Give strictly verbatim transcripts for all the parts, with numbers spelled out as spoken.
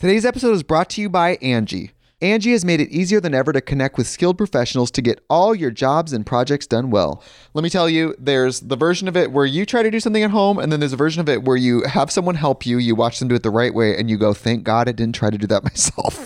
Today's episode is brought to you by Angie. Angie has made it easier than ever to connect with skilled professionals to get all your jobs and projects done well. Let me tell you, there's the version of it where you try to do something at home, and then there's a version of it where you have someone help you, you watch them do it the right way, and you go, thank God I didn't try to do that myself.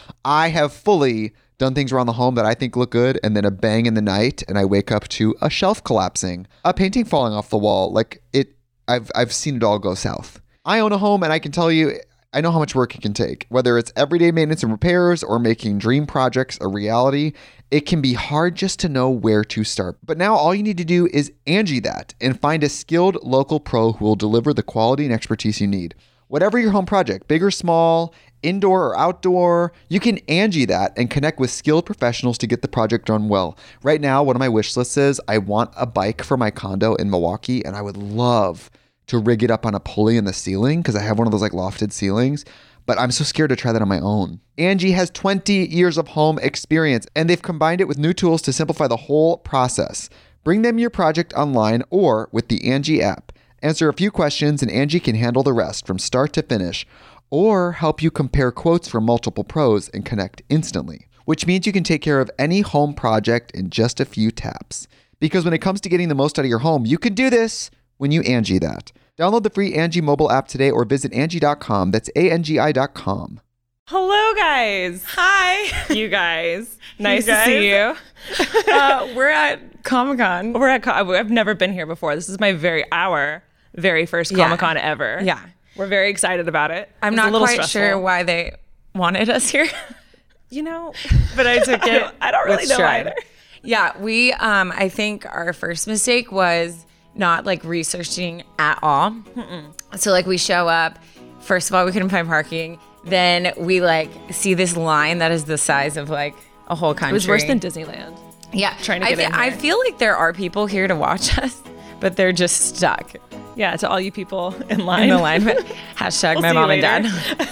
I have fully done things around the home that I think look good, and then a bang in the night, and I wake up to a shelf collapsing, a painting falling off the wall. Like it, I've I've seen it all go south. I own a home, and I can tell you, I know how much work it can take. Whether it's everyday maintenance and repairs or making dream projects a reality, it can be hard just to know where to start. But now all you need to do is Angie that and find a skilled local pro who will deliver the quality and expertise you need. Whatever your home project, big or small, indoor or outdoor, you can Angie that and connect with skilled professionals to get the project done well. Right now, one of my wish lists is I want a bike for my condo in Milwaukee, and I would love to rig it up on a pulley in the ceiling because I have one of those like lofted ceilings, but I'm so scared to try that on my own. Angie has twenty years of home experience, and they've combined it with new tools to simplify the whole process. Bring them your project online or with the Angie app. Answer a few questions and Angie can handle the rest from start to finish, or help you compare quotes from multiple pros and connect instantly, which means you can take care of any home project in just a few taps. Because when it comes to getting the most out of your home, you can do this when you Angie that. Download the free Angie mobile app today or visit Angie dot com. That's A N G I dot com. Hello, guys. Hi. You guys. Nice You guys. to see you. uh, we're at Comic-Con. We're at, I've never been here before. This is my very, our very first Yeah. Comic-Con ever. Yeah. We're very excited about it. I'm It's not a little quite stressful. sure why they wanted us here, You know, but I took I it. don't, I don't really with know stride. either. Yeah, we, um, I think our first mistake was not like researching at all. Mm-mm. So like we show up, first of all, we couldn't find parking. Then we like see this line that is the size of like a whole country. It was worse than Disneyland. Yeah. trying to I get fe- in I here. feel like there are people here to watch us, but they're just stuck Yeah, to all you people in line. in the line. But hashtag We'll my see you mom and later.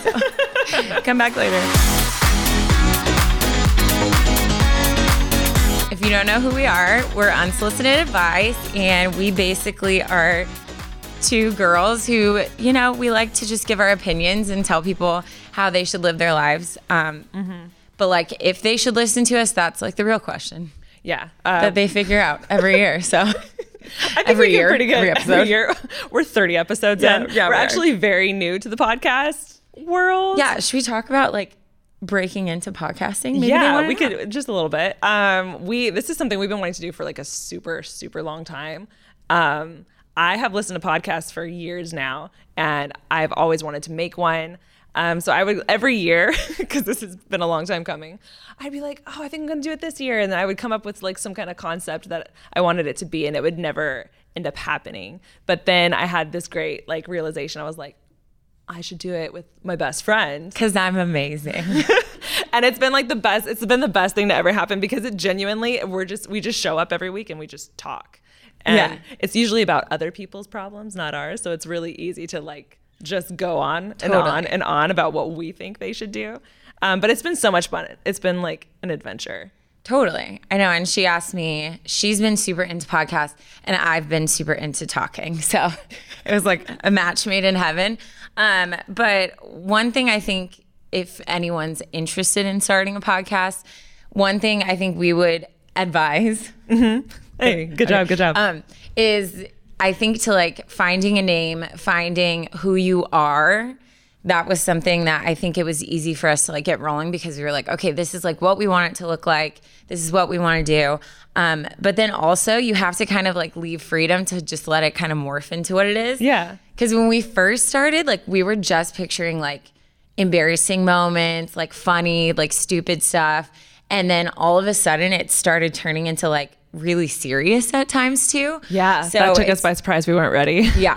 dad. So, come back later. If you don't know who we are, we're Unsolicited Advice, and we basically are two girls who, you know, we like to just give our opinions and tell people how they should live their lives. Um, Mm-hmm. But like, if they should listen to us, that's like the real question Yeah. Uh, that they figure out every year. So I think every we get year, pretty good. every episode. Every year. We're thirty episodes Yeah, in. yeah, We're we are. actually very new to the podcast world. yeah, should we talk about like breaking into podcasting? Maybe they yeah, wanna we know. could just a little bit. Um, we this is something we've been wanting to do for like a super super long time. Um, I have listened to podcasts for years now, and I've always wanted to make one. Um, so I would every year, because this has been a long time coming, I'd be like, oh, I think I'm gonna do it this year, and then I would come up with like some kind of concept that I wanted it to be, and it would never end up happening. But then I had this great like realization. I was like, I should do it with my best friend. Because I'm amazing. And it's been like the best, it's been the best thing to ever happen because it genuinely, we're just, we just show up every week and we just talk. And Yeah. it's usually about other people's problems, not ours. So it's really easy to like just go on and Totally. on and on about what we think they should do. Um, but it's been so much fun. It's been like an adventure. Totally. I know. And she asked me, she's been super into podcasts and I've been super into talking. So it was like a match made in heaven. Um, but one thing I think if anyone's interested in starting a podcast, one thing I think we would advise Hey, good job, good job. um, is I think to like finding a name, finding who you are. That was something that I think it was easy for us to like get rolling because we were like, okay, this is like what we want it to look like. This is what we want to do. Um, but then also you have to kind of like leave freedom to just let it kind of morph into what it is. Yeah. Because when we first started, like we were just picturing like embarrassing moments, like funny, like stupid stuff. And then all of a sudden it started turning into like really serious at times too. yeah, So that took us it's- by surprise. We weren't ready. Yeah.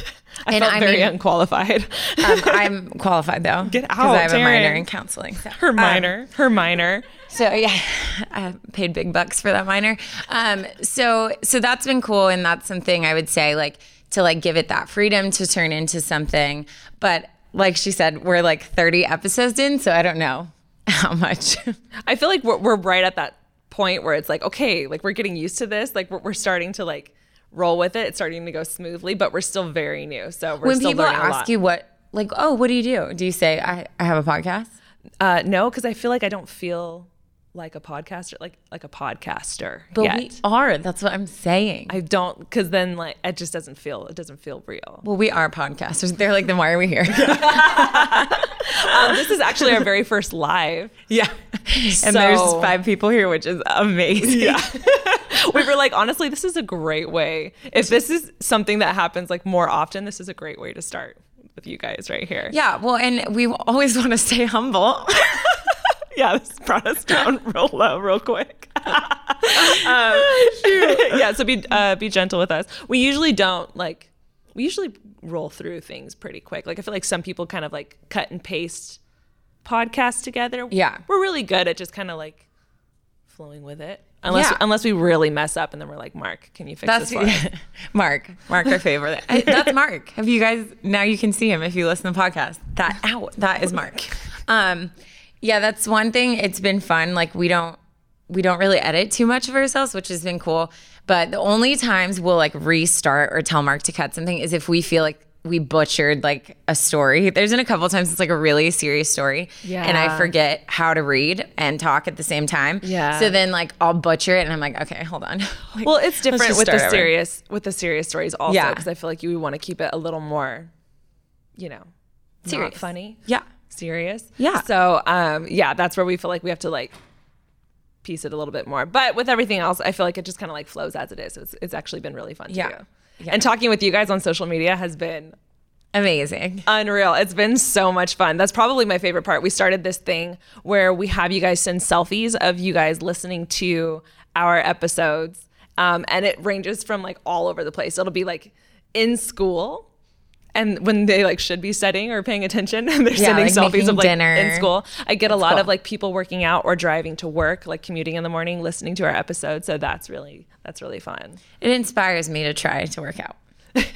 I And felt I very mean- unqualified. Um, I'm qualified though. Get Because out, I have a minor Taryn. in counseling. So. Her Um, minor, her minor. So yeah, I paid big bucks for that minor. Um, so so that's been cool, and that's something I would say like to like give it that freedom to turn into something. But like she said, we're like thirty episodes in, so I don't know how much. I feel like we're, we're right at that point where it's like, okay, like we're getting used to this. Like we're, we're starting to like roll with it. It's starting to go smoothly, but we're still very new. So we're When still people learning a ask lot. you what like, oh, what do you do? Do you say, I, I have a podcast? Uh, no, because I feel like I don't feel like a podcaster, like like a podcaster But yet. we are. That's what I'm saying. I don't, because then like it just doesn't feel it doesn't feel real. well, we are podcasters. They're like, then why are we here? Um, this is actually our very first live. yeah. And So- there's five people here, which is amazing. Yeah. We were like, honestly, this is a great way. If this is something that happens like more often, this is a great way to start with you guys right here. Yeah. Well, and we always want to stay humble. Yeah, this brought us down real low, real quick. um, yeah, so be uh, be gentle with us. We usually don't like. We usually roll through things pretty quick. Like I feel like some people kind of like cut and paste podcasts together. Yeah. we're really good at just kind of like flowing with it. Unless Yeah. unless we really mess up and then we're like, Mark, can you fix That's this for us? Mark. Mark, our favorite. I- That's Mark. Have you guys, now you can see him if you listen to the podcast. That, ow, that is Mark. Um, yeah, that's one thing. It's been fun. Like we don't, we don't really edit too much of ourselves, which has been cool. But the only times we'll like restart or tell Mark to cut something is if we feel like we butchered like a story. There's been a couple times it's like a really serious story. Yeah. And I forget how to read and talk at the same time. Yeah. So then like I'll butcher it and I'm like, okay, hold on. Like, Well, it's let's different just with the start over. serious with the serious stories also, Yeah. because I feel like you want to keep it a little more, you know, Serious. not funny. Yeah. Serious. Yeah. So um yeah, that's where we feel like we have to like piece it a little bit more. But with everything else, I feel like it just kind of like flows as it is. It's, it's actually been really fun to Yeah. do. Yeah. And talking with you guys on social media has been Amazing. unreal. It's been so much fun. That's probably my favorite part. We started this thing where we have you guys send selfies of you guys listening to our episodes. Um, and it ranges from like all over the place. It'll be like in school, and when they like should be studying or paying attention, and they're Yeah, sending like selfies making of like dinner. in school. I get a lot cool. of like people working out or driving to work, like commuting in the morning, listening to our episodes. So that's really that's really fun. It inspires me to try to work out.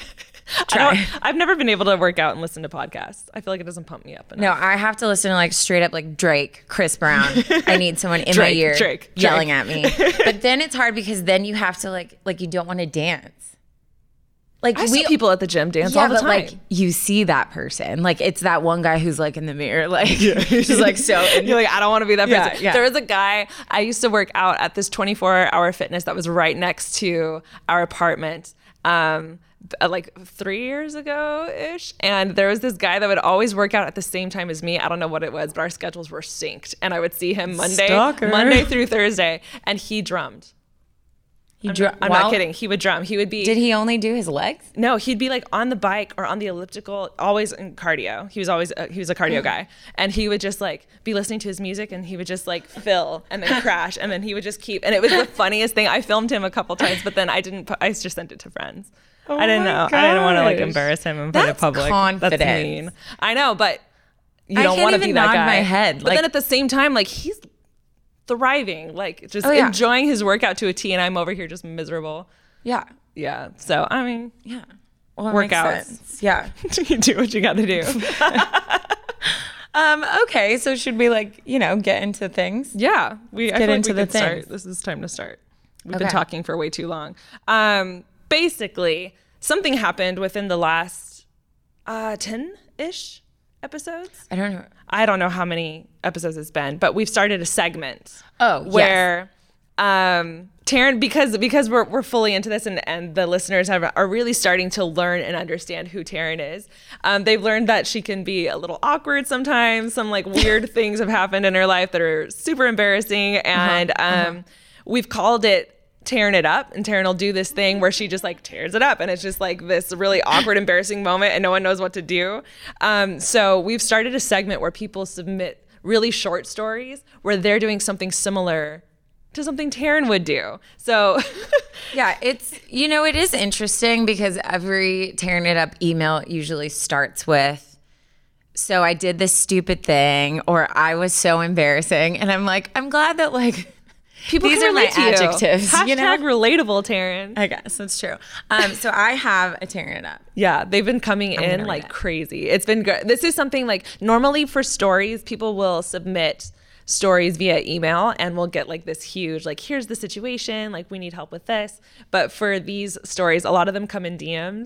I don't, I've never been able to work out and listen to podcasts. I feel like it doesn't pump me up enough. No, I have to listen to like straight up like Drake, Chris Brown. I need someone in my Drake, ear Drake, yelling at me. But then it's hard because then you have to like like you don't want to dance. Like I see people at the gym dance yeah, all the but time. like you see that person. Like it's that one guy who's like in the mirror, like just like so. You're like, I don't want to be that Yeah, person. yeah. There was a guy, I used to work out at this twenty-four hour fitness that was right next to our apartment. Um, like three years ago ish. And there was this guy that would always work out at the same time as me. I don't know what it was, but our schedules were synced. And I would see him Monday, Stalker. Monday through Thursday. And he drummed. He I'm, dr- I'm well, not kidding. He would drum. He would be. Did he only do his legs? No, he'd be like on the bike or on the elliptical, always in cardio. He was always uh, he was a cardio guy, and he would just like be listening to his music, and he would just like fill and then crash, and then he would just keep. And it was the funniest thing. I filmed him a couple times, but then I didn't. Put, I just sent it to friends. I didn't my know. I didn't want to like gosh. embarrass him and put it That's public. confidence. That's mean. I know, but you I don't can't want to even be that nod guy. my head, But like- then at the same time, like he's thriving, like just Oh, yeah. enjoying his workout to a T, and I'm over here just miserable. Yeah. Yeah. So I mean, Yeah. Well, that makes Workouts. sense. Yeah. you do what you got to do. Um, okay, so should we like, you know, get into things? Yeah, we I get feel into like we the could start. things. This is time to start. We've been Okay. talking for way too long. Um, basically, something happened within the last uh, ten-ish episodes. I don't know. I don't know how many episodes it's been, but we've started a segment. Oh, yes. where um Taryn, because because we're we're fully into this, and, and the listeners have are really starting to learn and understand who Taryn is. Um, they've learned that she can be a little awkward sometimes. Some like weird things have happened in her life that are super embarrassing, and Uh-huh. um, we've called it tearing it up. And Taryn will do this thing where she just like tears it up, and it's just like this really awkward, embarrassing moment, and no one knows what to do. Um, so we've started a segment where people submit really short stories where they're doing something similar to something Taryn would do. So Yeah, it's, you know, it is interesting because every tearing it up email usually starts with, so I did this stupid thing, or I was so embarrassing. And I'm like, I'm glad that like, people these can are my relate to you. adjectives, Hashtag you know? relatable, Taryn. I guess that's true. Um, so I have a tearing it up. Yeah, they've been coming in gonna read like it. crazy. It's been good. This is something like normally for stories, people will submit stories via email and we'll get like this huge, like, here's the situation, like we need help with this. But for these stories, a lot of them come in D Ms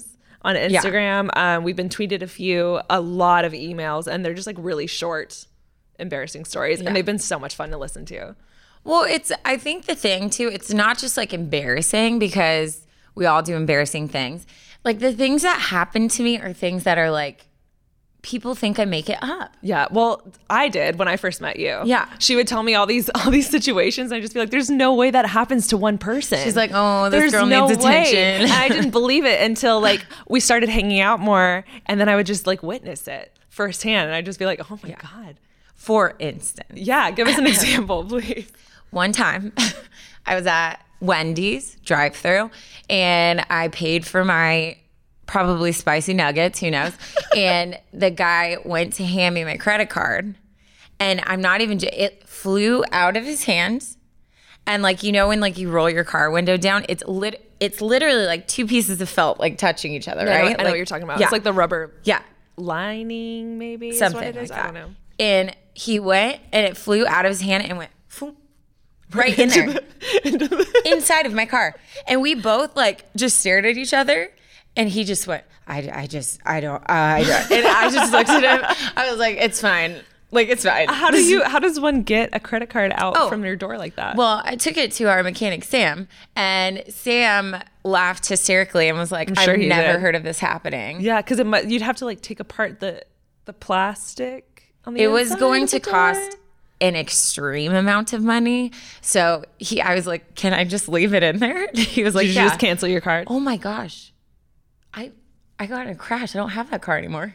on Instagram. Yeah. Um, we've been tweeted a few, a lot of emails, and they're just like really short, embarrassing stories. Yeah. And they've been so much fun to listen to. Well, it's, I think the thing too, it's not just like embarrassing because we all do embarrassing things. Like the things that happen to me are things that are like, people think I make it up. Yeah. Well, I did when I first met you. Yeah. She would tell me all these all these situations. And I'd just be like, there's no way that happens to one person. She's like, oh, this there's girl no needs way. attention. And I didn't believe it until like we started hanging out more. And then I would just like witness it firsthand. And I'd just be like, oh my yeah. God. For instance. Yeah. Give us an example, please. One time I was at Wendy's drive-thru and I paid for my probably spicy nuggets, who knows? And the guy went to hand me my credit card, and I'm not even, it flew out of his hand. And like, you know, when like you roll your car window down, it's lit, it's literally like two pieces of felt like touching each other, no, right? I know, I know like, what you're talking about. Yeah. It's like the rubber yeah. lining, maybe. Something is what it is. like that. I don't know. And he went, and it flew out of his hand and went, phoom, right in there, the, inside of my car. And we both like just stared at each other. And he just went, I, I just, I don't, I don't. And I just looked at him. I was like, it's fine. Like, it's fine. How do you, how does one get a credit card out oh, from your door like that? Well, I took it to our mechanic, Sam. And Sam laughed hysterically and was like, I'm sure I've never did. heard of this happening. Yeah, because you'd have to like take apart the, the plastic on the It was going to door. cost an extreme amount of money. So he, I was like, can I just leave it in there? He was like, Did you yeah. just cancel your card? Oh my gosh. I I got in a crash. I don't have that car anymore.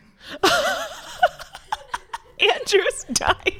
Andrew's dying.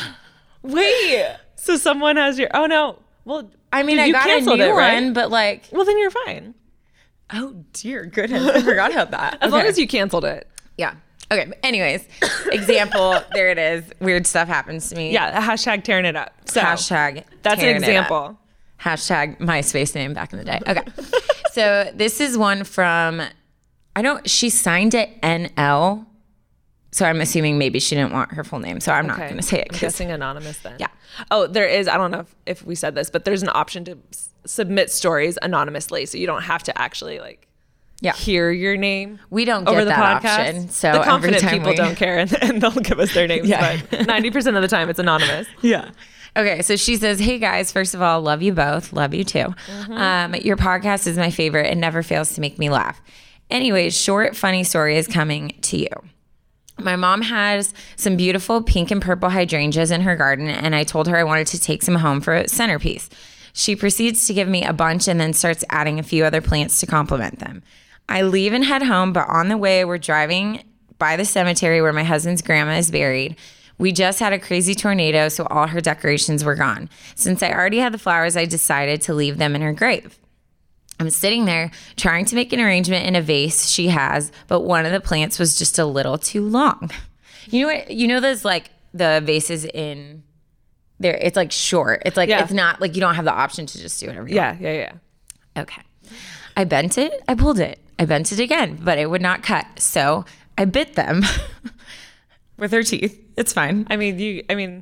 Wait. So someone has your, oh no. Well, I mean, I got a new it, right? one, but like. Well, then you're fine. Oh dear goodness. I forgot about that. As okay. long as you canceled it. Yeah. Okay. But anyways, example, there it is. Weird stuff happens to me. Yeah. Hashtag tearing it up. So hashtag that's an example. Hashtag MySpace name back in the day. Okay. So this is one from, I don't, she signed it N L. So I'm assuming maybe she didn't want her full name. So I'm okay. not going to say it. I'm guessing anonymous then. Yeah. Oh, there is, I don't know if, if we said this, but there's an option to s- submit stories anonymously. So you don't have to actually like yeah. hear your name. We don't get over the that podcast. option. So the confident every time people we... don't care and, and they'll give us their names. Yeah. But ninety percent of the time it's anonymous. Yeah. Okay, so she says, hey guys, first of all, love you both. Love you too. Mm-hmm. Um, your podcast is my favorite and never fails to make me laugh. Anyways, short, funny story is coming to you. My mom has some beautiful pink and purple hydrangeas in her garden, and I told her I wanted to take some home for a centerpiece. She proceeds to give me a bunch and then starts adding a few other plants to complement them. I leave and head home, but on the way, we're driving by the cemetery where my husband's grandma is buried. We just had a crazy tornado, so all her decorations were gone. Since I already had the flowers, I decided to leave them in her grave. I'm sitting there trying to make an arrangement in a vase she has, but one of the plants was just a little too long. You know what? You know those like the vases in there? It's like short. It's like, yeah. It's not like you don't have the option to just do whatever you yeah, want. Yeah, yeah, yeah. Okay. I bent it. I pulled it. I bent it again, but it would not cut. So I bit them with her teeth. It's fine. I mean, you, I mean,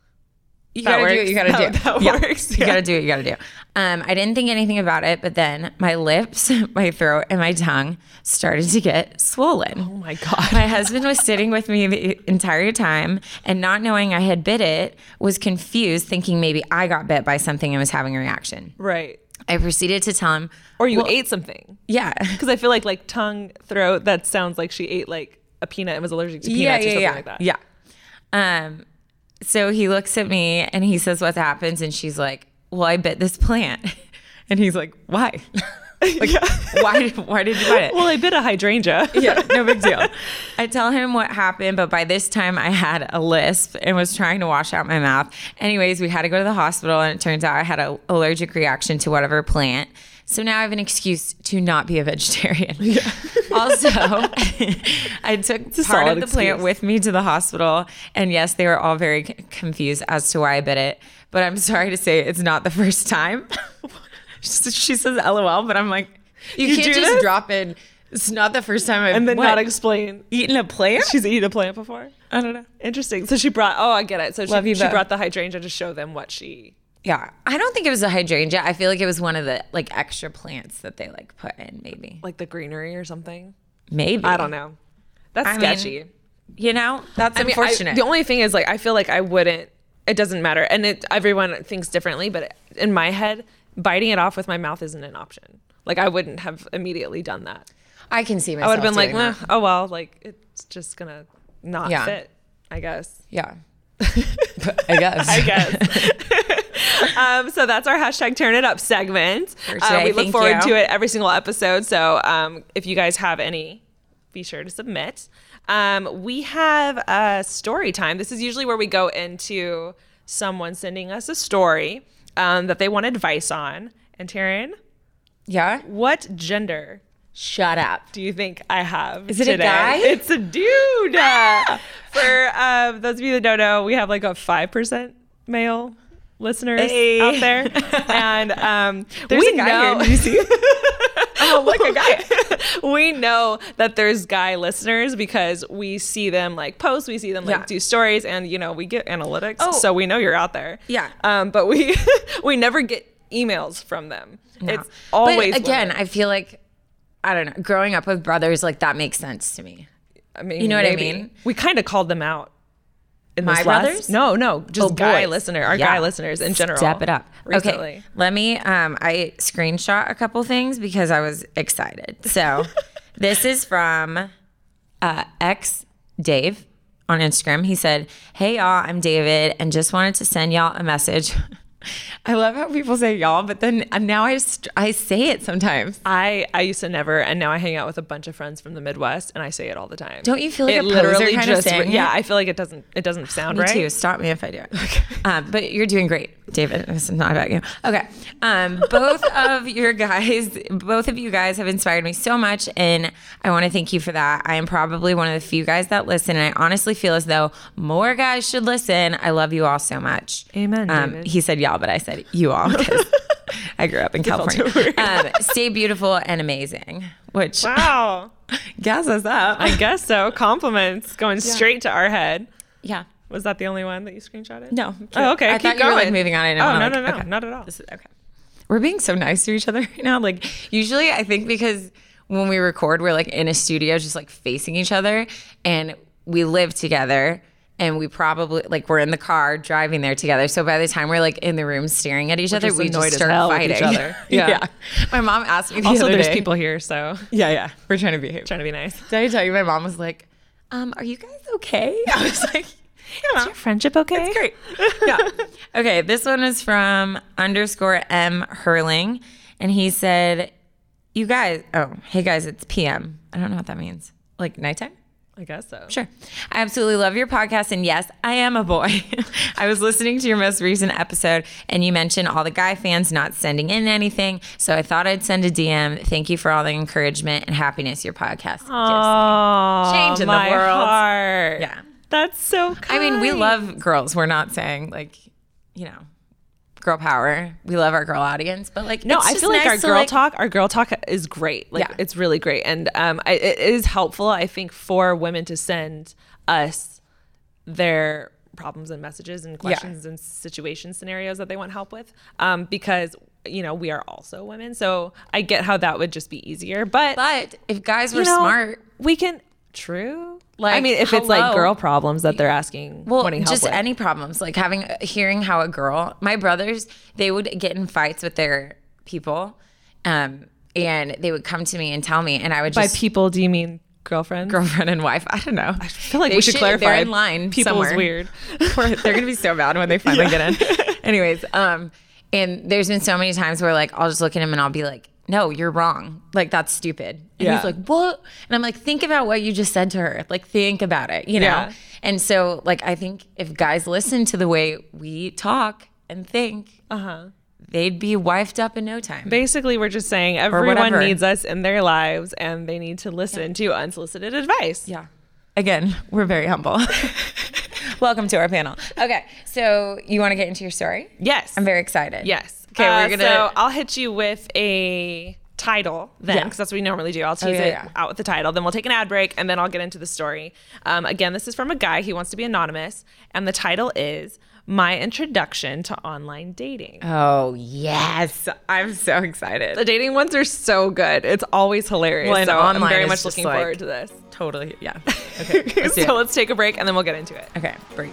you gotta works. do what you gotta that, do. That yeah. works. You yeah. gotta do what you gotta do. Um, I didn't think anything about it, but then my lips, my throat, and my tongue started to get swollen. Oh my God. My husband was sitting with me the entire time and not knowing I had bit it, was confused, thinking maybe I got bit by something and was having a reaction. Right. I proceeded to tell him. Or you well, ate something. Yeah. Because I feel like like tongue, throat, that sounds like she ate like a peanut and was allergic to peanuts yeah, yeah, or something yeah. like that. Yeah. Um, so he looks at me and he says, what happens? And she's like, well, I bit this plant. And he's like, why? Like, yeah. why, why did you bite it? Well, I bit a hydrangea. Yeah, no big deal. I tell him what happened, but by this time I had a lisp and was trying to wash out my mouth. Anyways, we had to go to the hospital and it turns out I had an allergic reaction to whatever plant. So now I have an excuse to not be a vegetarian. Yeah. Also, I took part of the excuse. plant with me to the hospital. And yes, they were all very confused as to why I bit it. But I'm sorry to say it's not the first time. She says L O L, but I'm like, you, you can't just this? drop in. It's not the first time I've And then what? not explain. Eaten a plant? She's eaten a plant before? I don't know. Interesting. So she brought, oh, I get it. So she, Love you she both. brought the hydrangea to show them what she Yeah. I don't think it was a hydrangea. I feel like it was one of the like extra plants that they like put in maybe. Like the greenery or something. Maybe. I don't know. That's I sketchy. mean, you know, that's I mean, I- unfortunate. the only thing is like I feel like I wouldn't. It doesn't matter, and it everyone thinks differently. But in my head, biting it off with my mouth isn't an option. Like I wouldn't have immediately done that. I can see I myself would have been like, doing "Meh, that. oh well, like it's just gonna not Yeah. fit, I guess. Yeah. I guess. I guess. um, so that's our hashtag Turn It Up segment. For Uh, today, we look thank forward you. to it every single episode. So um, if you guys have any, be sure to submit. Um, we have a story time. This is usually where we go into someone sending us a story um, that they want advice on. And Taryn, Yeah. what gender Shut up. do you think I have? Is it a today? guy? It's a dude. Uh, for um, those of you that don't know, we have like a five percent male listeners Hey. out there, and um, There's we a guy know. here. Did you see? Oh, look, a guy. We know that there's guy listeners because we see them like post, we see them like Yeah. do stories, and you know we get analytics, Oh. so we know you're out there. Yeah. Um, but we we never get emails from them. No. It's always But again, women. I feel like I don't know. Growing up with brothers, like that makes sense to me. I mean, You know what I maybe. mean? We kind of called them out. In My this last- brothers? No, no, just Oh, guy boys. listener, our Yeah. guy listeners in general. Step it up. Recently. Okay. Let me um I screenshot a couple things because I was excited. So this is from uh ex Dave on Instagram. He said, "Hey y'all, I'm David and just wanted to send y'all a message." I love how people say y'all, but then uh, now I just I say it sometimes. I I used to never, and now I hang out with a bunch of friends from the Midwest, and I say it all the time. Don't you feel like it a poser literally kind of just saying yeah? it? I feel like it doesn't it doesn't sound Me right. too. Stop me if I do it. Um, but you're doing great, David. This is not about you. Okay. Um, both of your guys, both of you guys have inspired me so much, and I want to thank you for that. I am probably one of the few guys that listen, and I honestly feel as though more guys should listen. I love you all so much. Amen, Um, David. he said y'all, but I said you all because I grew up in California. too weird. Um, stay beautiful and amazing, which Wow. gas us up. I guess so. Compliments going straight to our head. yeah. Was that the only one that you screenshotted? No. Oh, okay. I Keep thought you going. were like moving on. I didn't Oh, wanna, no, like, no, no, okay. not at all. This is okay. We're being so nice to each other right now. Like usually I think because when we record, we're like in a studio just like facing each other and we live together and we probably like we're in the car driving there together. So by the time we're like in the room staring at each other, just we annoyed just as start hell with fighting. each other. Yeah. My mom asked me the Also, other there's day- people here, so Yeah, yeah. We're trying to behave. trying to be nice. Did I tell you my mom was like, um, are you guys okay? I was like, yeah. Is your friendship okay? It's great. Yeah. Okay. This one is from underscore M Hurling. And he said, you guys, oh, hey guys, it's P M. I don't know what that means. Like nighttime? I guess so. Sure. I absolutely love your podcast. And yes, I am a boy. I was listening to your most recent episode and you mentioned all the guy fans not sending in anything. So I thought I'd send a D M. Thank you for all the encouragement and happiness your podcast gives. Oh, Change in the my world. heart. Yeah. That's so kind. I mean, we love girls. We're not saying like, you know, girl power. We love our girl audience, but like, No, it's I just feel like nice our to, girl like- talk, our girl talk is great. Like Yeah. it's really great. And um, I, it is helpful, I think, for women to send us their problems and messages and questions and situation scenarios that they want help with. Um, because, you know, we are also women. So I get how that would just be easier. But, But if guys were you know, smart, we can, true. Like, I mean, if it's like hello. girl problems that they're asking, well, wanting help just with. any problems, like having hearing how a girl, my brothers, they would get in fights with their people, um, and they would come to me and tell me, and I would By just people, do you mean girlfriend? girlfriend and wife. I don't know. I feel like we should clarify. They're in line. People somewhere. is weird. They're gonna be so mad when they finally get in. Anyways, um, and there's been so many times where like I'll just look at him and I'll be like, "No, you're wrong. Like that's stupid." And Yeah. he's like, "What?" And I'm like, "Think about what you just said to her. Like think about it, you know." Yeah. And so like I think if guys listen to the way we talk and think, Uh-huh. they'd be wifed up in no time. Basically, we're just saying everyone whatever. needs us in their lives and they need to listen to unsolicited advice. Yeah. Again, we're very humble. Welcome to our panel. Okay, so you want to get into your story? Yes. I'm very excited. Yes. Okay, Uh, we're gonna. So I'll hit you with a title then, Yeah. because that's what we normally do. I'll tease yeah, it yeah. out with the title. Then we'll take an ad break, and then I'll get into the story. Um, again, this is from a guy. He wants to be anonymous, and the title is My Introduction to Online Dating. Oh, yes. I'm so excited. The dating ones are so good. It's always hilarious. Well, and so I'm online very is much just looking like- forward to this. Totally. Yeah. Okay. Let's do So it. let's take a break, and then we'll get into it. Okay. Break.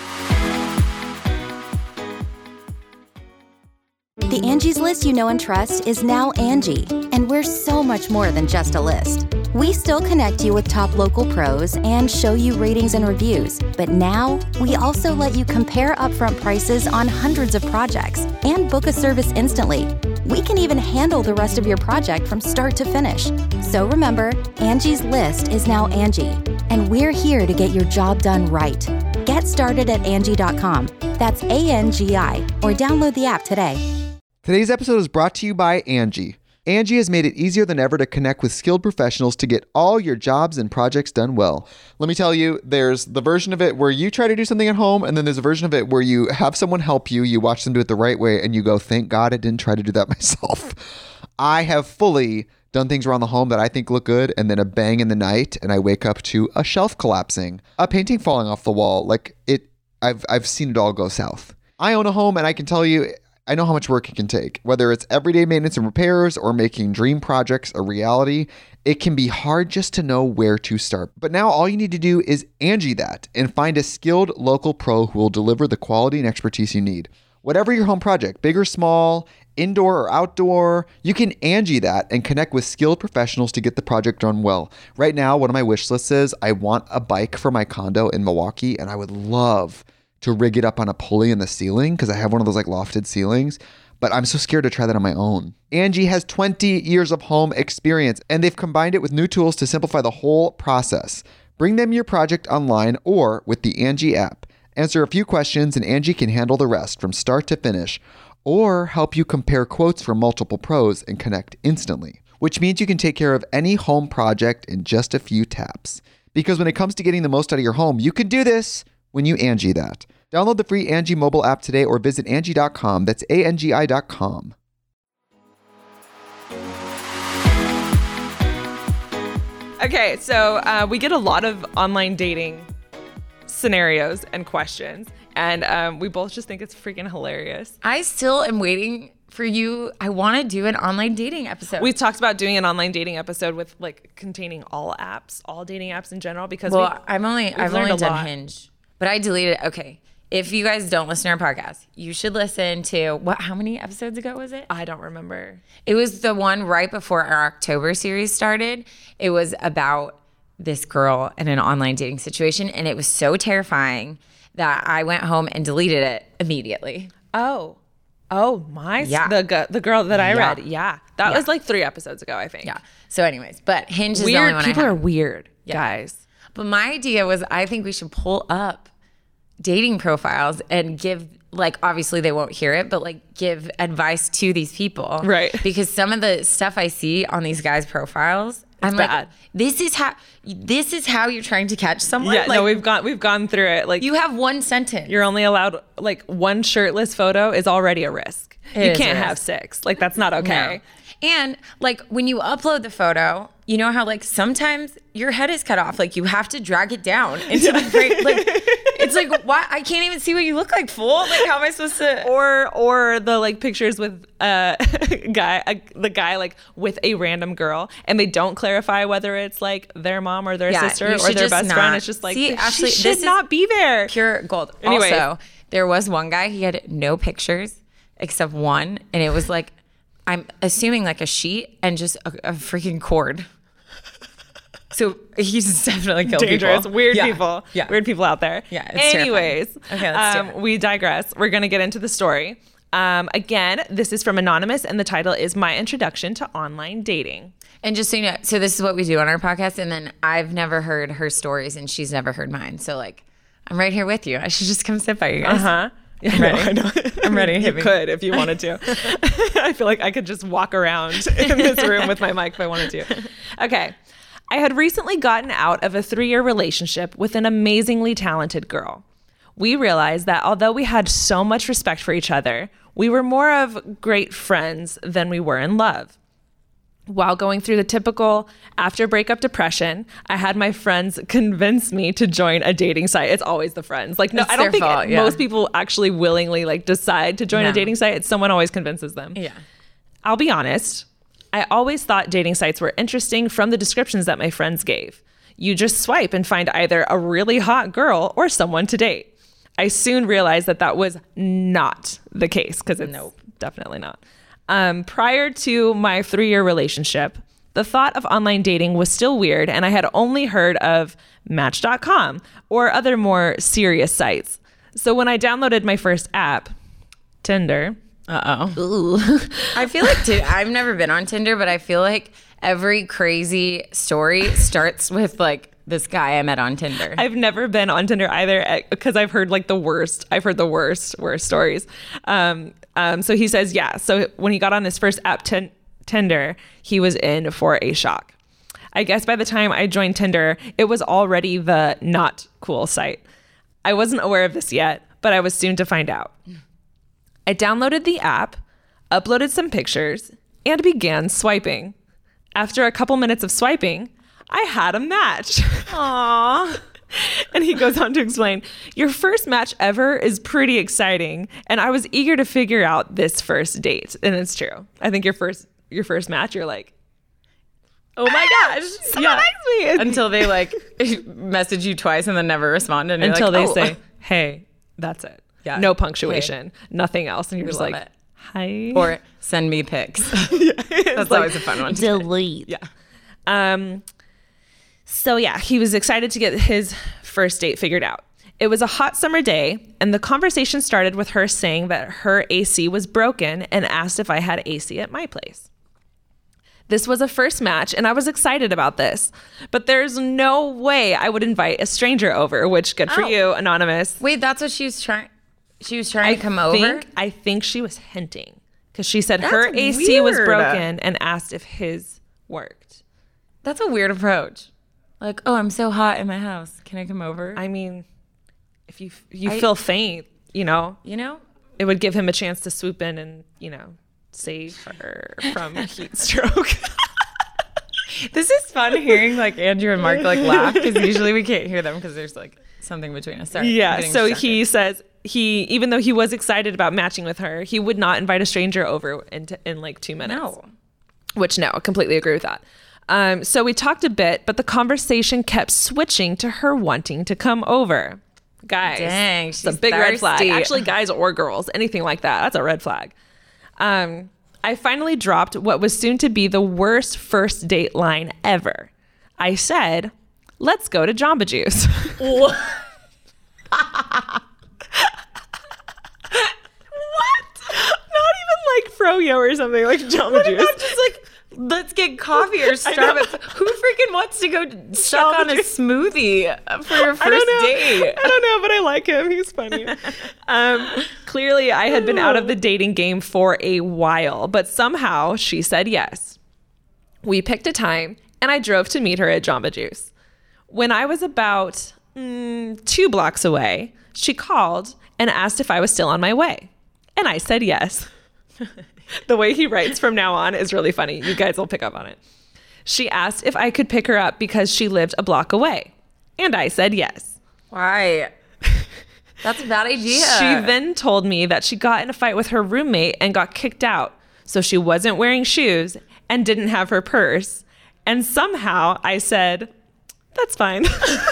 The Angie's List you know and trust is now Angie, and we're so much more than just a list. We still connect you with top local pros and show you ratings and reviews, but now we also let you compare upfront prices on hundreds of projects and book a service instantly. We can even handle the rest of your project from start to finish. So remember, Angie's List is now Angie, and we're here to get your job done right. Get started at Angie dot com. That's A N G I, or download the app today. Today's episode is brought to you by Angie. Angie has made it easier than ever to connect with skilled professionals to get all your jobs and projects done well. Let me tell you, there's the version of it where you try to do something at home, and then there's a version of it where you have someone help you, you watch them do it the right way, and you go, thank God I didn't try to do that myself. I have fully done things around the home that I think look good, and then a bang in the night, and I wake up to a shelf collapsing, a painting falling off the wall. Like it, I've I've seen it all go south. I own a home, and I can tell you, I know how much work it can take. Whether it's everyday maintenance and repairs or making dream projects a reality, it can be hard just to know where to start. But now all you need to do is Angie that and find a skilled local pro who will deliver the quality and expertise you need. Whatever your home project, big or small, indoor or outdoor, you can Angie that and connect with skilled professionals to get the project done well. Right now, one of my wish lists is I want a bike for my condo in Milwaukee, and I would love to rig it up on a pulley in the ceiling because I have one of those like lofted ceilings, but I'm so scared to try that on my own. Angie has twenty years of home experience, and they've combined it with new tools to simplify the whole process. Bring them your project online or with the Angie app. Answer a few questions and Angie can handle the rest from start to finish, or help you compare quotes from multiple pros and connect instantly, which means you can take care of any home project in just a few taps. Because when it comes to getting the most out of your home, you can do this when you Angie that. Download the free Angie mobile app today or visit Angie dot com. That's A N G I dot com. Okay, so uh, we get a lot of online dating scenarios and questions, and um, we both just think it's freaking hilarious. I still am waiting for you. I want to do an online dating episode. We talked about doing an online dating episode with like containing all apps, all dating apps in general, because well, we, I'm only we've I've learned only a done lot. Hinge, but I deleted it. Okay, if you guys don't listen to our podcast, you should listen to what? How many episodes ago was it? I don't remember. It was the one right before our October series started. It was about this girl in an online dating situation, and it was so terrifying that I went home and deleted it immediately. Oh, oh my! Yeah. the gu- the girl that I Yeah. read. Yeah, that Yeah. was like three episodes ago, I think. Yeah. So, anyways, but Hinge is the only Weird one people I are have. weird, Yeah. guys. But my idea was, I think we should pull up dating profiles and give, like, obviously they won't hear it, but like give advice to these people. Right. Because some of the stuff I see on these guys' profiles, I'm bad. like, this is how this is how you're trying to catch someone. Yeah, like, no, we've gone we've gone through it. Like you have one sentence. you're only allowed like one shirtless photo is already a risk. It you is a can't have risk. six. Like that's not okay. No. And like when you upload the photo, you know how like sometimes your head is cut off. Like you have to drag it down into the frame. Like it's like, why? I can't even see what you look like, fool. Like how am I supposed to? Or or the like pictures with uh guy uh, the guy like with a random girl, and they don't clarify whether it's like their mom or their Yeah, sister you or should their just best not- friend. It's just like See, she Ashley, should this is not be there. Pure gold. Anyways. Also, there was one guy, he had no pictures except one, and it was like, I'm assuming like a sheet and just a, a freaking cord. So he's definitely killed Dangerous, people. weird Yeah. people, Yeah. weird people out there. Yeah, it's Anyways, terrifying. Okay, let's do um, it. we digress. We're gonna get into the story. Um, again, this is from Anonymous, and the title is My Introduction to Online Dating. And just so you know, so this is what we do on our podcast, and then I've never heard her stories, and she's never heard mine. So like, I'm right here with you. I should just come sit by you guys. Uh huh. I'm ready. I know. I'm ready. You Hit me. could if you wanted to. I feel like I could just walk around in this room with my mic if I wanted to. Okay. I had recently gotten out of a three-year relationship with an amazingly talented girl. We realized that although we had so much respect for each other, we were more of great friends than we were in love. While going through the typical after breakup depression, I had my friends convince me to join a dating site. It's always the friends. Like, no, It's I don't their think fault, it- yeah. most people actually willingly like decide to join No. a dating site. It's someone always convinces them. Yeah. I'll be honest. I always thought dating sites were interesting from the descriptions that my friends gave. You just swipe and find either a really hot girl or someone to date. I soon realized that that was not the case because it's Nope. definitely not. Um, prior to my three-year relationship, the thought of online dating was still weird, and I had only heard of Match dot com or other more serious sites. So when I downloaded my first app, Tinder, Uh-oh. I feel like t- I've never been on Tinder, but I feel like every crazy story starts with like this guy I met on Tinder. I've never been on Tinder either because I've heard like the worst. I've heard the worst, worst stories. Um, um, so he says, yeah. So when he got on his first app, tin- Tinder, he was in for a shock. I guess by the time I joined Tinder, it was already the not cool site. I wasn't aware of this yet, but I was soon to find out. I downloaded the app, uploaded some pictures, and began swiping. After a couple minutes of swiping, I had a match. Aww. And he goes on to explain, your first match ever is pretty exciting, and I was eager to figure out this first date. And it's true. I think your first your first match, you're like, oh my gosh, someone likes me. And Until they like message you twice and then never respond. And you're until like, they oh. say, hey, that's it. Yeah. No punctuation, nothing else. And you're just love like, it. hi. Or send me pics. That's always a fun one. Delete. Yeah. Um, so yeah, he was excited to get his first date figured out. It was a hot summer day, and the conversation started with her saying that her A C was broken and asked if I had A C at my place. This was a first match, and I was excited about this, but there's no way I would invite a stranger over, which good for Oh. you, Anonymous. Wait, that's what she was trying. She was trying I to come think, over. I think she was hinting because she said That's her A C was weird. broken and asked if his worked. That's a weird approach. Like, oh, I'm so hot in my house. Can I come over? I mean, if you you I- feel faint, you know, you know? it would give him a chance to swoop in and, you know, save her from heat stroke. This is fun hearing like Andrew and Mark like laugh because usually we can't hear them because there's like something between us. Sorry, I'm Yeah. getting So distracted. he says he, even though he was excited about matching with her, he would not invite a stranger over in, t- in like two minutes. No. Which no, I completely agree with that. Um, so we talked a bit, but the conversation kept switching to her wanting to come over. Guys, Dang, it's a she's big red flag. thirsty. Actually, guys or girls, anything like that, that's a red flag. Um, I finally dropped what was soon to be the worst first date line ever. I said, let's go to Jamba Juice. What? Not even like Froyo or something, like Jamba What Juice. about just like, let's get coffee or Starbucks? Who freaking wants to go suck Jamba on a Juice. smoothie for your I first don't know. date? I don't know, but I like him. He's funny. um, clearly, I had been out of the dating game for a while, but somehow she said yes. We picked a time, and I drove to meet her at Jamba Juice. When I was about mm, two blocks away, she called and asked if I was still on my way. And I said yes. The way he writes from now on is really funny. You guys will pick up on it. She asked if I could pick her up because she lived a block away. And I said yes. Why? That's a bad idea. She then told me that she got in a fight with her roommate and got kicked out. So she wasn't wearing shoes and didn't have her purse. And somehow I said, that's fine.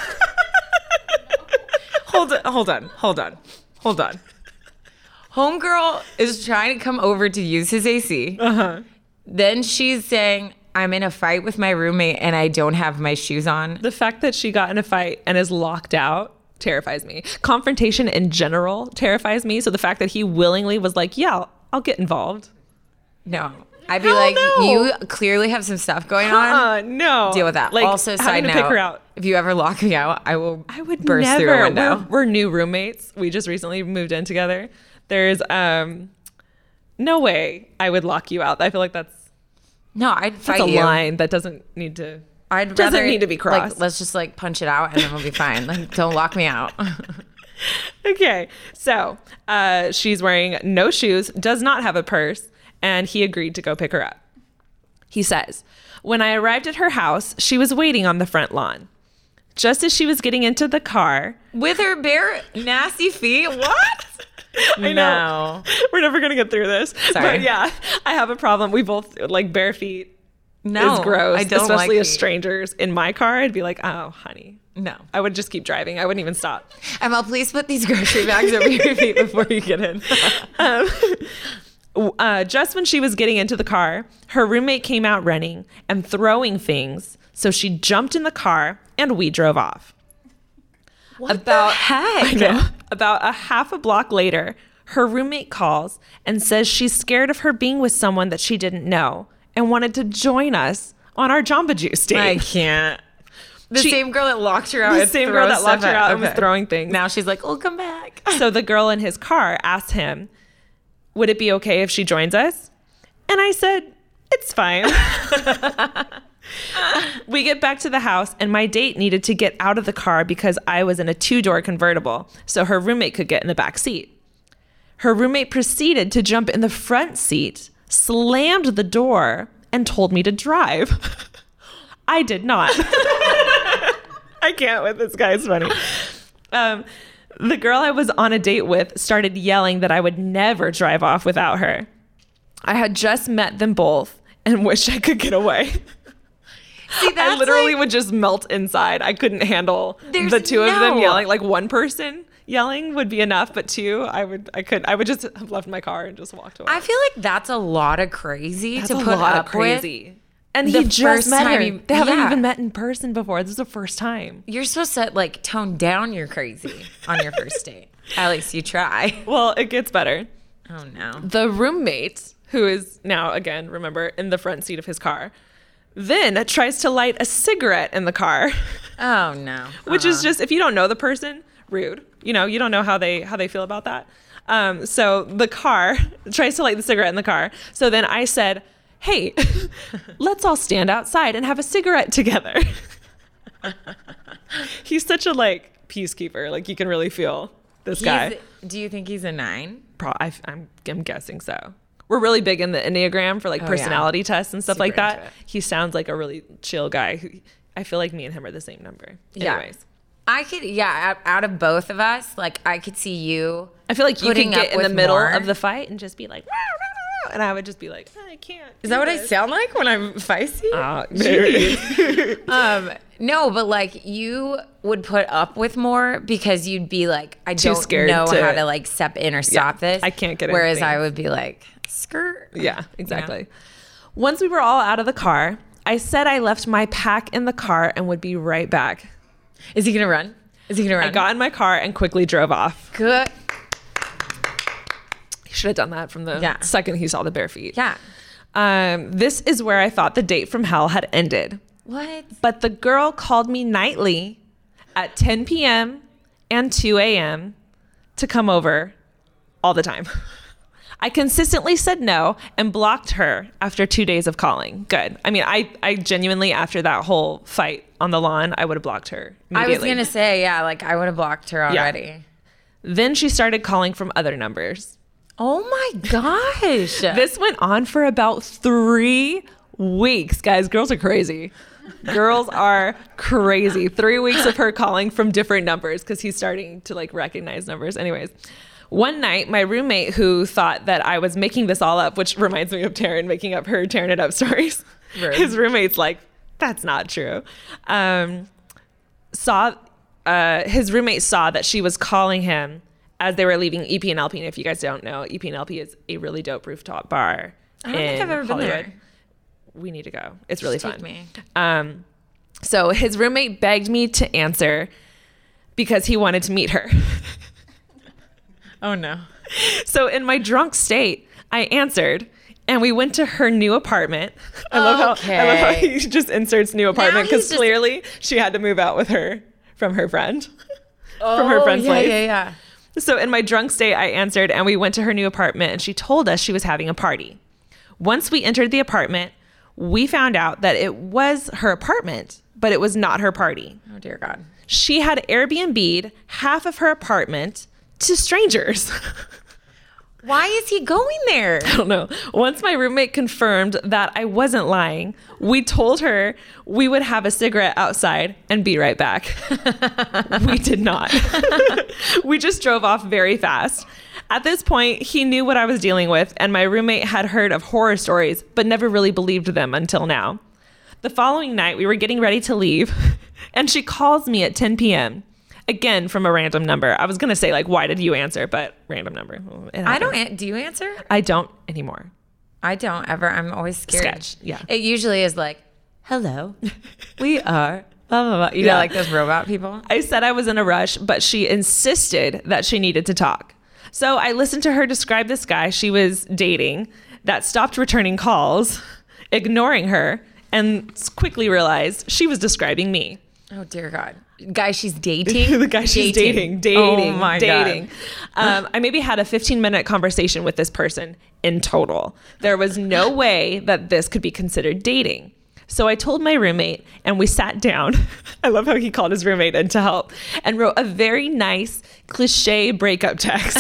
hold on, hold on, hold on, hold on. Homegirl is trying to come over to use his A C. Uh-huh. Then she's saying, I'm in a fight with my roommate and I don't have my shoes on. The fact that she got in a fight and is locked out terrifies me. Confrontation in general terrifies me. So the fact that he willingly was like, yeah, I'll, I'll get involved. No. I'd be Hell like, no. you clearly have some stuff going on. Uh, no. Deal with that. Like, Also, side having to note, pick her out. if you ever lock me out, I will I would burst never. through a window. We're, we're new roommates. We just recently moved in together. There's um, no way I would lock you out. I feel like that's No, I'd fight that's a you. line that doesn't need to. I'd doesn't rather, need to be crossed. Like, let's just like punch it out and then we'll be fine. Like, don't lock me out. Okay, so uh, she's wearing no shoes, does not have a purse, and he agreed to go pick her up. He says, when I arrived at her house, she was waiting on the front lawn. Just as she was getting into the car. With her bare, nasty feet? What? I know. No. We're never going to get through this. Sorry. But yeah, I have a problem. We both, like, bare feet No, is gross. I don't especially like as feet. strangers. In my car, I'd be like, oh, honey. No. I would just keep driving. I wouldn't even stop. Emma, please put these grocery bags over your feet before you get in. um, uh, just when she was getting into the car, her roommate came out running and throwing things. So she jumped in the car and we drove off. What about, the heck? I know. About a half a block later, her roommate calls and says she's scared of her being with someone that she didn't know and wanted to join us on our Jamba Juice date. I can't. The She- same girl that locked her out. The and same throws girl that locked stuff her at- out and was okay. throwing things. Now she's like, oh, come back. So the girl in his car asked him, would it be okay if she joins us? And I said, it's fine. We get back to the house and my date needed to get out of the car because I was in a two-door convertible, so her roommate could get in the back seat. Her roommate proceeded to jump in the front seat, slammed the door, and told me to drive. I did not. I can't with this guy. It's funny. Um, the girl I was on a date with started yelling that I would never drive off without her. I had just met them both and wished I could get away. See, I that's literally like- would just melt inside. I couldn't handle There's the two of them no- yelling. Like one person yelling would be enough, but two, I would, I could, I would just have left my car and just walked away. I feel like that's a lot of crazy That's to a put lot up of crazy. And The he just first met time her. you- They haven't yeah. even met in person before. This is the first time. with. You're supposed to like tone down your crazy on your first date. At least you try. Well, it gets better. Oh no. The roommate, who is now, again, remember, in the front seat of his car, then tries to light a cigarette in the car, Oh no. which is just, if you don't know the person, rude. You know, you don't know how they how they feel about that. Um, so the car tries to light the cigarette in the car. So then I said, hey, let's all stand outside and have a cigarette together. He's such a like peacekeeper. Like you can really feel this guy. He's- do you think he's a nine? Pro- I, I'm, I'm guessing so. We're really big in the Enneagram for like Oh, personality yeah. tests and stuff Super like that. into it. He sounds like a really chill guy. Who, I feel like me and him are the same number. Yeah. Anyways, I could, yeah, out, out of both of us, like I could see you. I feel like you putting could get up in the with middle more. of the fight and just be like, "Rah, rah, rah," and I would just be like, I can't. Is that what I sound like when I'm feisty? Uh, maybe. Um, no, but like you would put up with more because you'd be like, I Too don't scared know to- how to like step in or stop this. I can't get in Whereas I things. would be like, skirt. Yeah, exactly. Once we were all out of the car, I said I left my pack in the car and would be right back. Is he gonna run? Is he gonna run? I got in my car and quickly drove off. good. He should have done that from the Yeah. second he saw the bare feet. Yeah. Um, this is where I thought the date from hell had ended. What? But the girl called me nightly at ten p.m. and two a.m. to come over all the time. I consistently said no and blocked her after two days of calling. Good. I mean, I, I genuinely, after that whole fight on the lawn, I would have blocked her I was immediately. gonna say, yeah, like I would have blocked her already. Then she started calling from other numbers. Oh my gosh. This went on for about three weeks, guys. Girls are crazy. Girls are crazy. Three weeks of her calling from different numbers because he's starting to like recognize numbers. Anyways, one night, my roommate who thought that I was making this all up, which reminds me of Taryn making up her Taryn It Up stories. Rude. His roommate's like, that's not true. Um, saw uh, his roommate saw that she was calling him as they were leaving E P and L P. And if you guys don't know, E P and L P is a really dope rooftop bar. I don't think in I've ever been Hollywood. there. We need to go. It's really Take fun. me. Um, so his roommate begged me to answer because he wanted to meet her. Oh no. So in my drunk state, I answered, and we went to her new apartment. I love how I love how Okay. he just inserts new apartment he's because just- clearly she had to move out with her from her friend, from her friend's Oh, yeah, place. yeah, yeah. So in my drunk state, I answered, and we went to her new apartment, and she told us she was having a party. Once we entered the apartment, we found out that it was her apartment, but it was not her party. Oh dear God. She had Airbnb'd half of her apartment to strangers. Why is he going there? I don't know. Once my roommate confirmed that I wasn't lying, we told her we would have a cigarette outside and be right back. We did not. We just drove off very fast. At this point, he knew what I was dealing with, and my roommate had heard of horror stories, but never really believed them until now. The following night, we were getting ready to leave, and she calls me at ten p.m. Again, from a random number. I was going to say, like, why did you answer? But random number. I don't. An- do you answer? I don't anymore. I don't ever. I'm always scared. Sketch. Yeah. It usually is like, hello, we are blah, blah, blah. You Yeah. know, like those robot people. I said I was in a rush, but she insisted that she needed to talk. So I listened to her describe this guy she was dating that stopped returning calls, ignoring her, and quickly realized she was describing me. Oh, dear God. Guy she's dating? The guy she's dating. Dating. Oh, my dating. God. Um, I maybe had a fifteen minute conversation with this person in total. There was no way that this could be considered dating. So I told my roommate, and we sat down. I love how he called his roommate in to help, and wrote a very nice cliche breakup text.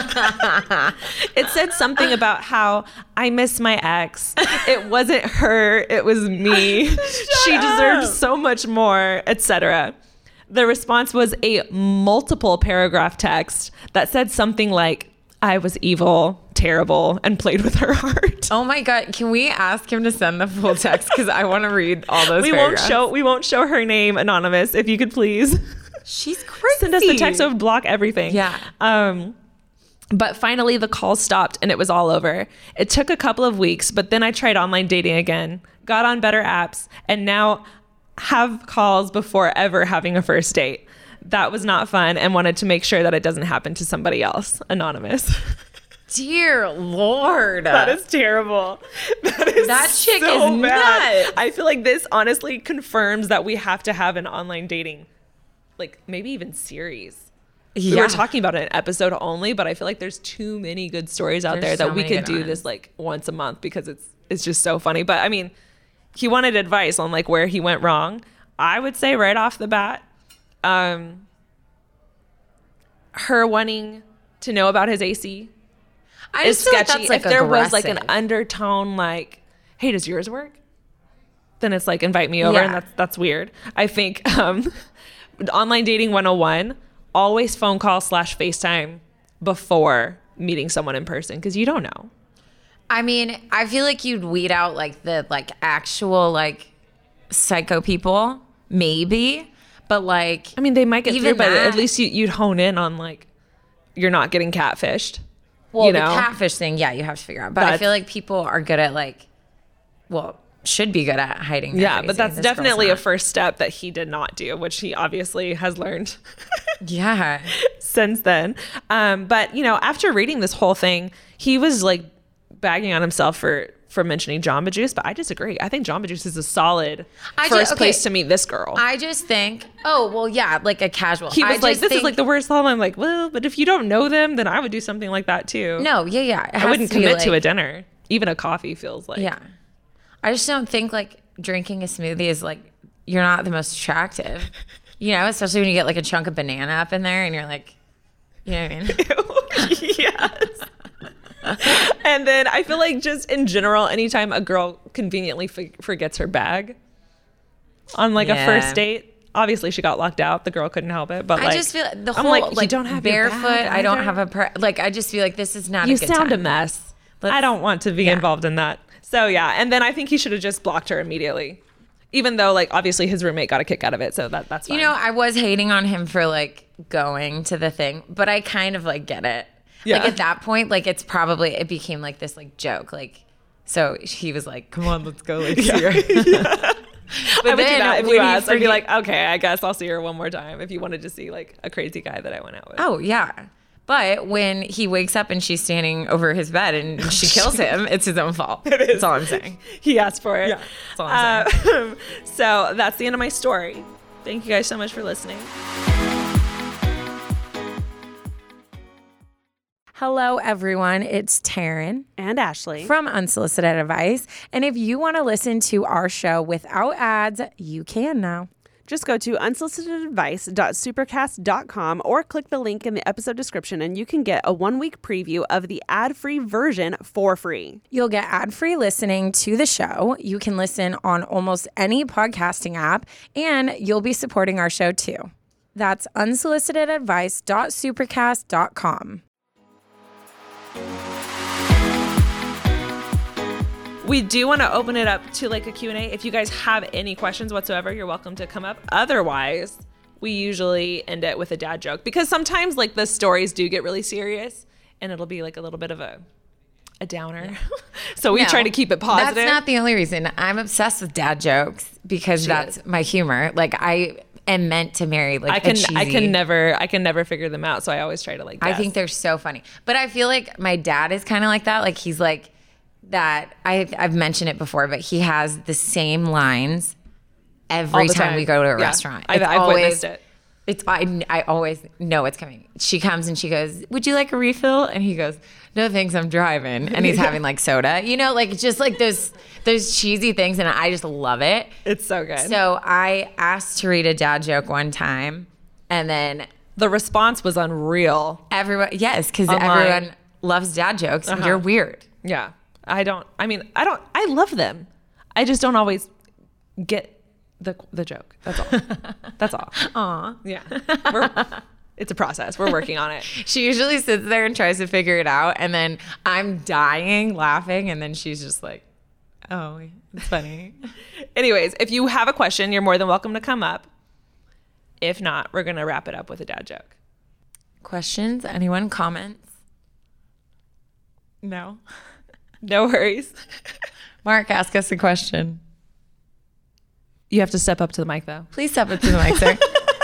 It said something about how I miss my ex. It wasn't her, it was me. She deserves so much more, et cetera. The response was a multiple paragraph text that said something like, I was evil, terrible, and played with her heart. Oh my God. Can we ask him to send the full text? Because I want to read all those we paragraphs. won't show we won't show her name, anonymous, if you could please. She's crazy. Send us the text, so block everything. Yeah. Um but finally the call stopped and it was all over. It took a couple of weeks, but then I tried online dating again, got on better apps, and now have calls before ever having a first date. That was not fun, and wanted to make sure that it doesn't happen to somebody else. Anonymous. Dear Lord. That is terrible. That is That chick so is bad. nuts. I feel like this honestly confirms that we have to have an online dating, like maybe even series. Yeah. We were talking about an episode only, but I feel like there's too many good stories out There's there so that we many could good do ones. this like once a month because it's it's just so funny. But I mean, he wanted advice on like where he went wrong. I would say right off the bat, um, her wanting to know about his A C I is just feel like sketchy. that's like if there was like an aggressive. undertone like, hey, does yours work? Then it's like, invite me over, Yeah. and that's that's weird. I think um, online dating one oh one, always phone call slash FaceTime before meeting someone in person, because you don't know. I mean, I feel like you'd weed out like the like actual like psycho people, maybe, but like I mean, they might get Even through, but that- at least you, you'd hone in on like, you're not getting catfished. well, you the know? catfish thing, yeah, you have to figure out. But I That's- feel like people are good at like, well, should be good at hiding. their Yeah, crazy. but that's This girl's definitely a not. first step that he did not do, which he obviously has learned Yeah. since then. Um, but you know, after reading this whole thing, he was like bagging on himself for for mentioning Jamba Juice, but I disagree. I think Jamba Juice is a solid I ju- first okay. place to meet this girl. I just think, oh well, yeah, like a casual. he I was like, just "This is think- like the worst song." I'm like, "Well, but if you don't know them, then I would do something like that too." No, yeah, yeah. It I has wouldn't to be, commit to a like- dinner. Even a coffee feels like. Yeah. I just don't think like drinking a smoothie is like, you're not the most attractive. You know, especially when you get like a chunk of banana up in there and you're like, you know what I mean? Yes. And then I feel like just in general, anytime a girl conveniently f- forgets her bag on like a Yeah. first date, obviously she got locked out. The girl couldn't help it, but I like, just feel the I'm whole like, like, you don't have your barefoot. bag I don't either? have a per- like. I just feel like this is not You a good sound time. a mess. Let's- I don't want to be yeah. involved in that. So yeah, and then I think he should have just blocked her immediately, even though like obviously his roommate got a kick out of it. So that that's fine. You know, I was hating on him for like going to the thing, but I kind of like get it. Yeah. Like at that point, like it's probably it became like this like joke. Like so he was like, "Come on, let's go like see her." But I would do then that if when you he asked. I'd be forget- like, okay, I guess I'll see her one more time if you wanted to see like a crazy guy that I went out with. "Oh yeah." But when he wakes up and she's standing over his bed and she kills him, it's his own fault. It is. That's all I'm saying. He asked for it. Yeah, that's all I'm saying. Um, so that's the end of my story. Thank you guys so much for listening. Hello, everyone. It's Taryn And Ashley. from Unsolicited Advice. And if you want to listen to our show without ads, you can now. Just go to unsolicited advice dot supercast dot com or click the link in the episode description and you can get a one-week preview of the ad-free version for free. You'll get ad-free listening to the show. You can listen on almost any podcasting app, and you'll be supporting our show too. That's unsolicited advice dot supercast dot com. We do want to open it up to like a Q and A. If you guys have any questions whatsoever, you're welcome to come up. Otherwise, we usually end it with a dad joke because sometimes like the stories do get really serious and it'll be like a little bit of a a downer. Yeah. So we No, try to keep it positive. That's not the only reason. I'm obsessed with dad jokes because She that's is. my humor. Like I am meant to marry like I a can cheesy. I can never I can never figure them out. So I always try to like I guess. think they're so funny. But I feel like my dad is kind of like that. Like he's like that. I, I've mentioned it before, but he has the same lines every All the time. time. we go to a Yeah. restaurant. I've- It's I've always, witnessed it. It's I, I always know it's coming. She comes and she goes, "Would you like a refill?" And he goes, "No thanks, I'm driving." And he's having like soda. You know, like just like those those cheesy things, and I just love it. It's so good. So I asked to read a dad joke one time, and then the response was unreal. everyone, yes, because Online. everyone loves dad jokes, and Uh-huh. you're weird. Yeah. I don't I mean, I don't I love them. I just don't always get the the joke. That's all. That's all. Aw. Yeah. We're, it's a process. We're working on it. She usually sits there and tries to figure it out, and then I'm dying laughing, and then she's just like, "Oh, it's funny." Anyways, if you have a question, you're more than welcome to come up. If not, we're going to wrap it up with a dad joke. Questions? Anyone? Comments? No. No worries. Mark, ask us a question. You have to step up to the mic though. Please step up to the mic, sir.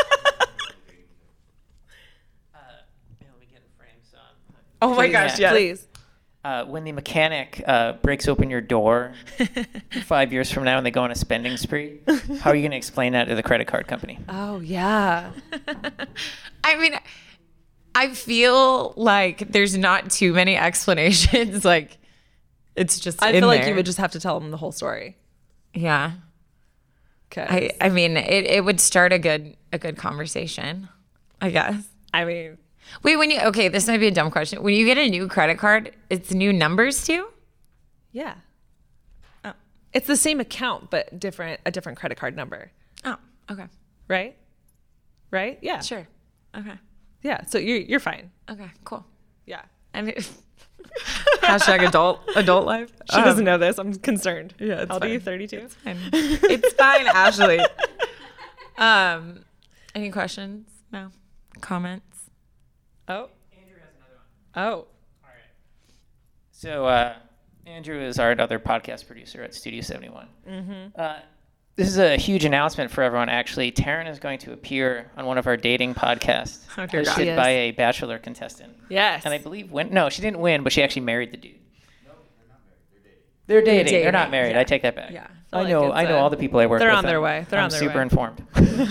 Oh my Please, gosh, yeah. yes. Please. Uh, when the mechanic uh, breaks open your door five years from now and they go on a spending spree, how are you going to explain that to the credit card company? Oh yeah. I mean, I feel like there's not too many explanations. Like, it's just I in feel like there. you would just have to tell them the whole story. Yeah. Okay. I, I mean, it, it would start a good a good conversation, I guess. I mean, Wait, when you okay, this might be a dumb question. When you get a new credit card, it's new numbers too? yeah. Oh. It's the same account but different a different credit card number, Oh, okay. right? Right? Yeah. Sure. Okay. Yeah. So you're you're fine. Okay, cool. Yeah. I mean, hashtag adult adult life. She doesn't know this. I'm concerned. Yeah. it's How old are you? fine. thirty-two? Fine. It's fine, Ashley. Um, any questions? No. Comments? Oh. Andrew has another one. Oh. All right. So uh, Andrew is our other podcast producer at Studio seventy-one. Mm-hmm. Uh, this is a huge announcement for everyone, actually. Taryn is going to appear on one of our dating podcasts, Oh, dear God. hosted Yes. by a Bachelor contestant. Yes. And I believe, win- no, she didn't win, but she actually married the dude. They're dating. They're, dating, not married. yeah. I take that back. Yeah. I I like know. it's I know a- all the people I work with. they're on their I'm- way. They're I'm on their super way. informed.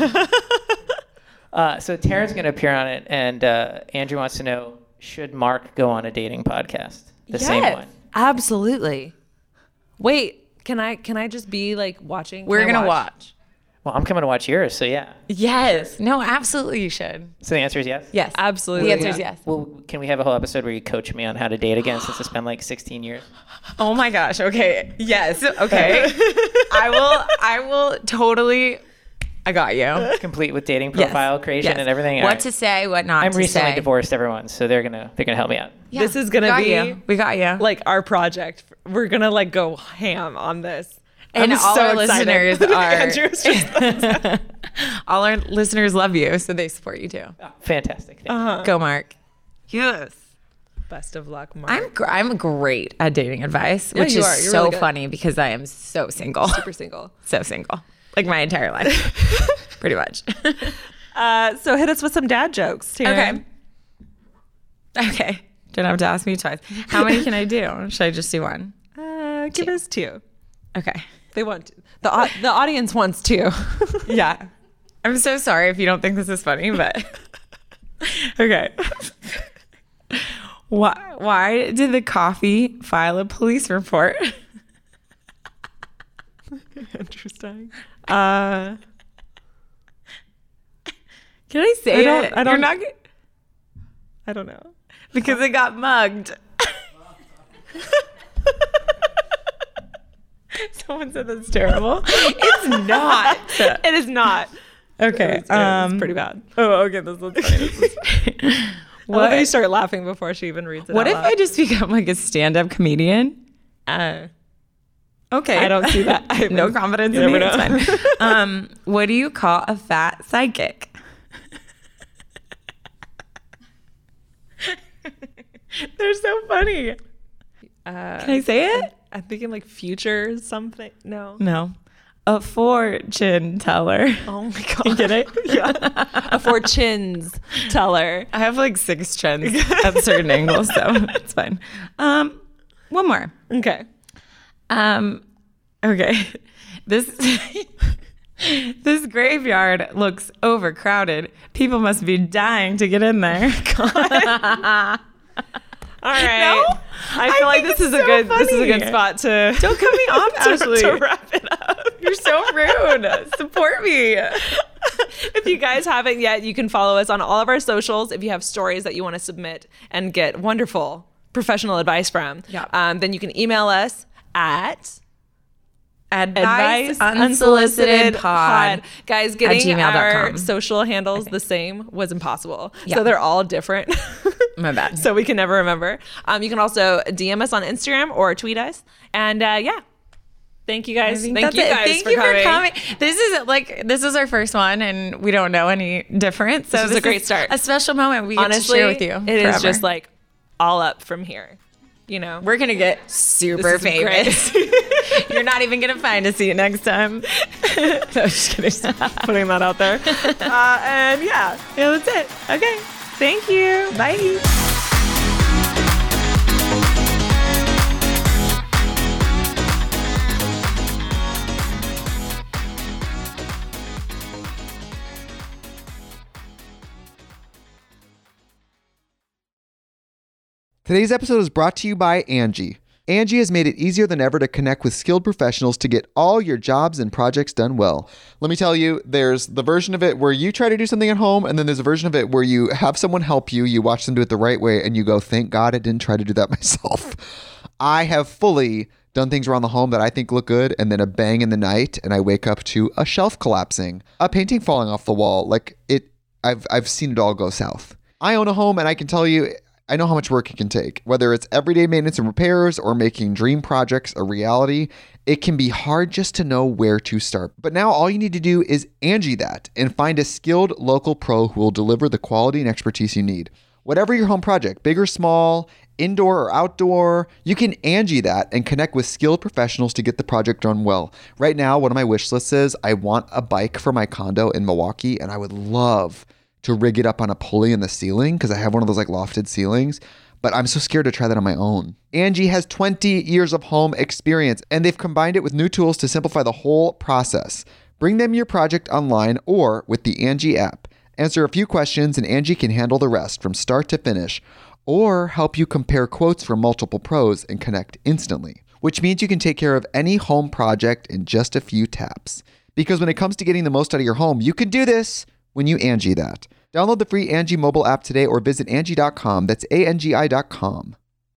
uh, so Taryn's going to appear on it, and uh, Andrew wants to know: should Mark go on a dating podcast? The same Yes. one. Absolutely. Wait, can I can I just be like watching? We're Can I gonna watch. Well, I'm coming to watch yours, so yeah. Yes. No, absolutely you should. So the answer is yes. Yes. Absolutely. The answer is yeah. yes. Well, can we have a whole episode where you coach me on how to date again, since it's been like sixteen years? Oh my gosh. Okay. Yes. Okay. I will I will totally I got you. Complete with dating Yes. profile creation Yes. and everything. What All right. to say, what not I'm to recently say. divorced, everyone, so they're gonna they're gonna help me out. Yeah. This is gonna Got be you. We got you. like our project. We're gonna like go ham on this. And I'm all so our excited. listeners are Andrew's just all our listeners love you, so they support you too. Oh, fantastic. Thank Uh-huh. you. Go, Mark. Yes. best of luck, Mark. I'm gr- I'm great at dating advice, Yeah, which you is are. You're so really good. funny because I am so single. super single. So single. Like my entire life. Pretty much. Uh, so hit us with some dad jokes, Taryn. Okay. Okay. Don't have to ask me twice. How many can I do? Should I just do one? Uh, give us two. Okay. They want to. the au- the audience wants two. Yeah. I'm so sorry if you don't think this is funny, but okay. Why why did the coffee file a police report? Interesting. Uh, Can I say I don't- it? I don't- You're not g- I don't know. because it got mugged. Someone said that's terrible. It's not. It is not. Okay. It's, yeah, it's Um, pretty bad. oh, okay. This looks funny. This is funny. I love What, how you start laughing before she even reads it what out if loud. I just become like a stand-up comedian? Uh, Okay. I don't see that. I no haven't- confidence you in me. never know. It's fine. Um, what do you call a fat psychic? They're so funny. uh, Can I say it? I'm thinking like future something. No. No. A fortune teller. Oh my god. Get it? Yeah. A fortunes teller. I have like six trends at certain angles, so it's fine. Um, one more. Okay. Um, okay. This this graveyard looks overcrowded. People must be dying to get in there. All right. No? I feel I like think this is it's a so good this is a good funny. spot to Don't cut me off, to, Ashley. to wrap it up. You're so rude. Support me. If you guys haven't yet, you can follow us on all of our socials. If you have stories that you want to submit and get wonderful professional advice from, Yeah. um, then you can email us at Advice, advice unsolicited pod. Guys, getting gmail dot our com. social handles the same was impossible. Yeah. So they're all different. My bad. So we can never remember. Um, you can also D M us on Instagram or tweet us. And uh, yeah. Thank you guys. Thank That's you it. guys Thank for, you coming. for coming. This is like this is our first one, and we don't know any different. So This is a great start. A special moment we get Honestly, to share with you. it is forever. just like all up from here. You know, we're gonna get super This is great. famous. You're not even gonna find a seat next time. no, just kidding. Putting that out there. Uh, and yeah, Yeah, that's it. Okay. thank you. Bye. Today's episode is brought to you by Angie. Angie has made it easier than ever to connect with skilled professionals to get all your jobs and projects done well. Let me tell you, there's the version of it where you try to do something at home, and then there's a version of it where you have someone help you, you watch them do it the right way, and you go, thank God I didn't try to do that myself. I have fully done things around the home that I think look good, and then a bang in the night, and I wake up to a shelf collapsing, a painting falling off the wall. Like it, I've I've seen it all go south. I own a home, and I can tell you, I know how much work it can take. Whether it's everyday maintenance and repairs or making dream projects a reality, it can be hard just to know where to start. But now all you need to do is Angie that and find a skilled local pro who will deliver the quality and expertise you need. Whatever your home project, big or small, indoor or outdoor, you can Angie that and connect with skilled professionals to get the project done well. Right now, one of my wish lists is I want a bike for my condo in Milwaukee, and I would love to rig it up on a pulley in the ceiling because I have one of those like lofted ceilings, but I'm so scared to try that on my own. Angie has twenty years of home experience, and they've combined it with new tools to simplify the whole process. Bring them your project online or with the Angie app. Answer a few questions and Angie can handle the rest from start to finish, or help you compare quotes from multiple pros and connect instantly, which means you can take care of any home project in just a few taps. Because when it comes to getting the most out of your home, you can do this when you Angie that. Download the free Angie mobile app today or visit Angie dot com. That's A N G I dot com.